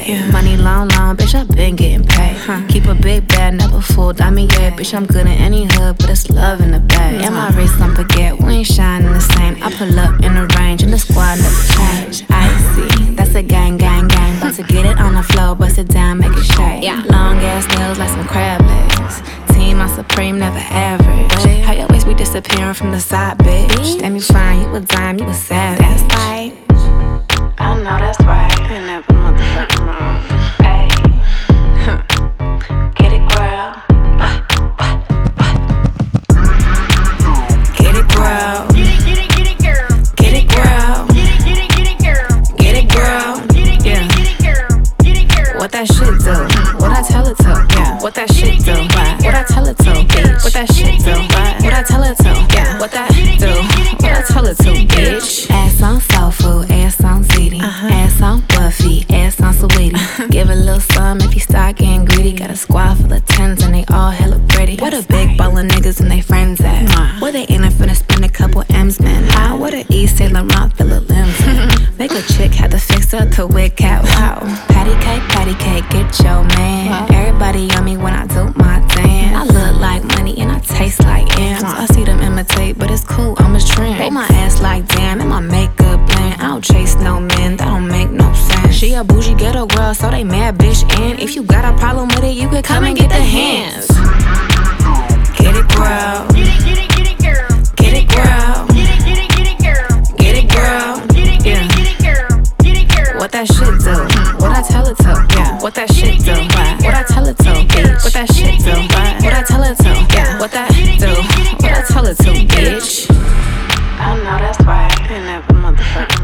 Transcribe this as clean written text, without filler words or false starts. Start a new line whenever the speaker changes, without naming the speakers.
Yeah. Money long, bitch, I been getting paid. Keep a big bag, never fooled. I mean, yeah, bitch, I'm good in any hood, but it's love in the bag. And my wrist, don't forget, we ain't shining the same. I pull up in the range, and the squad never change. Icy, that's a gang. About to get it on the floor, bust it down, make it shake. Yeah. Long ass nails like some crab legs. Team on Supreme, never average. How your waist be disappearing from the side, bitch? Damn, you fine, you a dime, you a savage. That's right. I know that's right. Ain't never motherfucking wrong. Hey, get it, girl. Get it, girl. Get it, girl. Get it, girl. Get it, girl. Yeah. What that shit do? What I tell it to? Yeah. What that shit do? What I tell it to? Bitch. What that shit do? What I tell it to? Yeah. What that do? What I tell it to? Bitch. Ass on soul food, ass on ziti, ass on Buffy, ass on sweetie. Give a little some if you start getting greedy. Got a squad full of tens and they all hella pretty. What a big ball of niggas and they friends at? Where they ain't finna spend a couple M's, man. What a East Saint Laurent fill a limbs. Make a chick had to fix her to wig cat. Wow. Patty cake, get your man. Everybody on me when I do my dance. I look like money and I taste like M's. I see them imitate, but it's cool, I'm a trend. They my ass like damn, and my makeup blend. I don't chase no men, that don't make no sense. She a bougie ghetto girl, so they mad bitch. And if you got a problem with it, you could come and get the hands. Get it, girl. Get it, girl. Get it, girl. Get it, girl. Yeah. What that shit do? What I tell it to? Yeah. What that shit do? What I tell it to? Bitch. What that shit do? What I tell it to? Yeah. What that do? What I tell it to? Bitch. I know that's right. Ain't never motherfucking